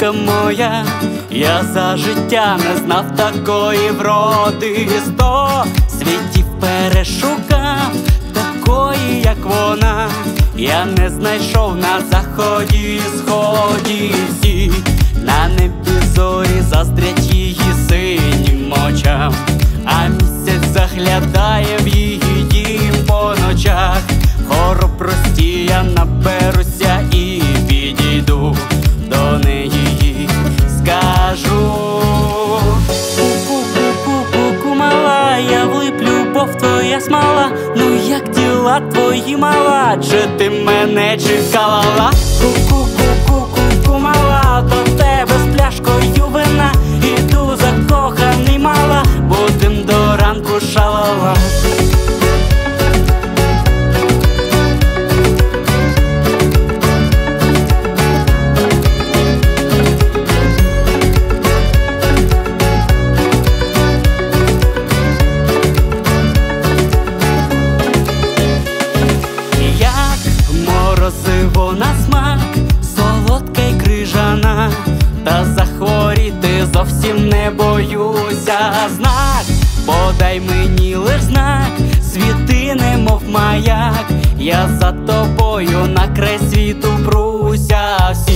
дівчинка моя, я за життя не знав такої вроди. 100 світів перешукав, такої, як вона, я не знайшов на заході і сході. Всі на небі зорі заздрять її синім очам, а місяць заглядає в її дім по ночах. Хоробрості я наберуся і підійду до неї, скажу: ку-ку-ку-ку-ку, мала, я влип, любов твоя смола. Ну як діла твої, мала, чи ти мене чекала? Ку-ку-ку-ку-ку, мала, до тебе з пляшкою вина іду закоханий, мала, будем до ранку шалала. Морозиво на смак, солодка й крижана, та захворіти зовсім не боюся. Знак, подай мені лиш знак, світи немов маяк, я за тобою на край світу пруся.